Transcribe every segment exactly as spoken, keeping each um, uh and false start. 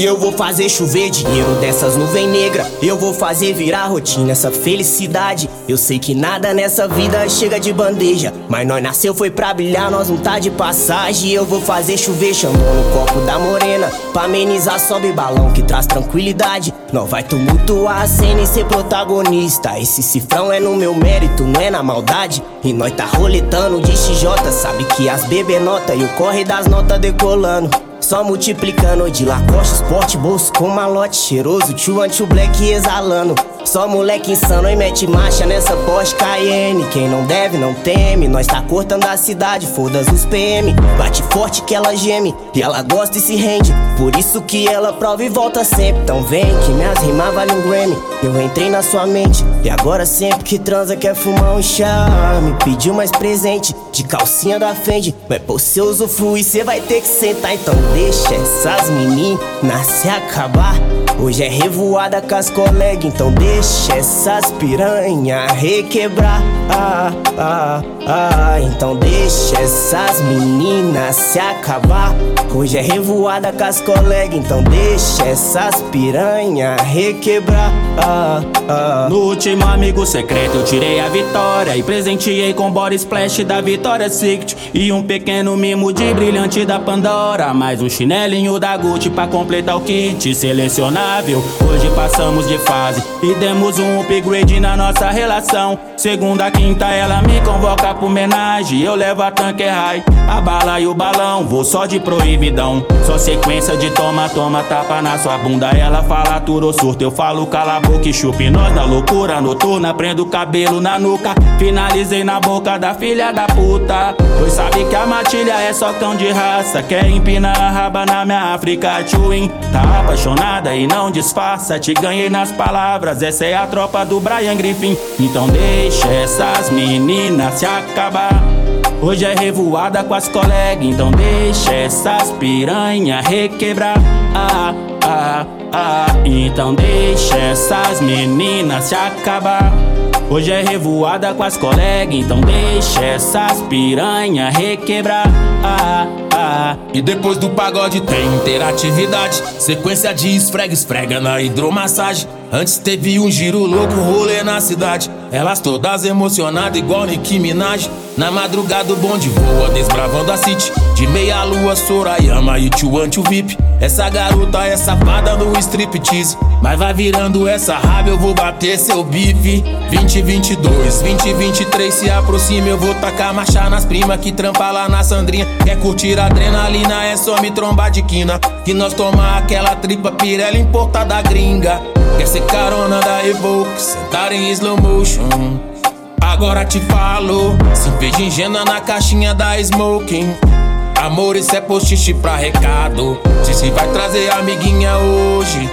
E eu vou fazer chover dinheiro dessas nuvens negras. Eu vou fazer virar rotina essa felicidade. Eu sei que nada nessa vida chega de bandeja, mas nós nasceu foi pra brilhar, nós não tá de passagem. Eu vou fazer chover chamando no copo da morena. Pra amenizar sobe balão que traz tranquilidade. Nós vai tumultuar a cena e ser protagonista. Esse cifrão é no meu mérito, não é na maldade. E nós tá roletando de X J, sabe que as bebê nota e o corre das notas decolando. Só multiplicando de Lacoste, Sport, bolso com malote cheiroso, tio anti black exalando. Só moleque insano e mete marcha nessa Porsche Cayenne. Quem não deve não teme, nós tá cortando a cidade, foda-se os P M. Bate forte que ela geme, e ela gosta e se rende. Por isso que ela prova e volta sempre. Então vem que minhas rimas valem um Grammy. Eu entrei na sua mente, e agora sempre que transa quer fumar um chá. Me pediu mais presente, de calcinha da Fendi. Mas por seu usufruir cê vai ter que sentar. Então deixa essas meninas se acabar. Hoje é revoada com as colegas, então deixa essas piranha requebrar. Ah, ah, ah, então deixa essas meninas se acabar. Hoje é revoada com as colegas, então deixa essas piranha requebrar. Ah, ah. No último amigo secreto eu tirei a vitória e presenteei com body splash da Vitória Secret e um pequeno mimo de brilhante da Pandora, mais um chinelinho da Gucci pra completar o kit selecionável. Hoje passamos de fase e demos um upgrade na nossa relação. Segunda, quinta ela me convoca pra homenagem. Eu levo a tanque high, a bala e o balão. Vou só de proibidão, só sequência de toma, toma, tapa na sua bunda. Ela fala turo surto, eu falo cala a boca e chupe. Nós na loucura noturna, prendo o cabelo na nuca. Finalizei na boca da filha da puta, pois sabe que a matilha é só cão de raça. Quer empinar a raba na minha África Twin. Tá apaixonada e não disfarça, te ganhei nas palavras, essa é a tropa do Brian Griffin. Então deixa essas meninas se acabar. Hoje é revoada com as colegas, então deixa essas piranha requebrar. Ah, ah, ah, então deixa essas meninas se acabar. Hoje é revoada com as colegas, então deixa essas piranha requebrar. Ah, ah. E depois do pagode tem interatividade, sequência de esfrega, esfrega na hidromassagem. Antes teve um giro louco, rolê na cidade. Elas todas emocionadas igual Nicki Minaj. Na madrugada o bonde voa desbravando a city. De meia lua Sorayama e tio anti V I P. Essa garota é safada no striptease, mas vai virando essa raba eu vou bater seu bife. Vinte e vinte e dois, vinte e vinte e três se aproxima, eu vou tacar marcha nas prima que trampa lá na Sandrinha. Quer curtir a adrenalina é só me trombar de quina, que nós toma aquela tripa Pirelli importada gringa. Quer ser carona da Evoque, sentar em slow motion. Agora te falo, se fez de ingênua na caixinha da Smoking. Amor, isso é postiche pra recado. Disse vai trazer amiguinha hoje.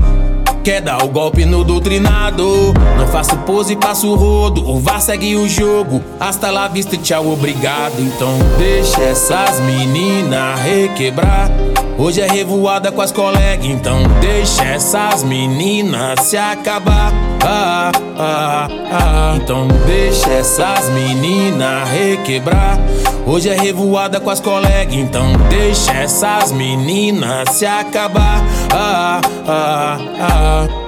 Quer dar o golpe no doutrinado. Não faço pose e passo rodo. O V A R segue o jogo. Hasta la vista e tchau, obrigado. Então deixa essas meninas requebrar. Hoje é revoada com as colegas, então deixa essas meninas se acabar. Ah, ah, ah. Então deixa essas meninas requebrar. Hoje é revoada com as colegas, então deixa essas meninas se acabar. Ah, ah, ah.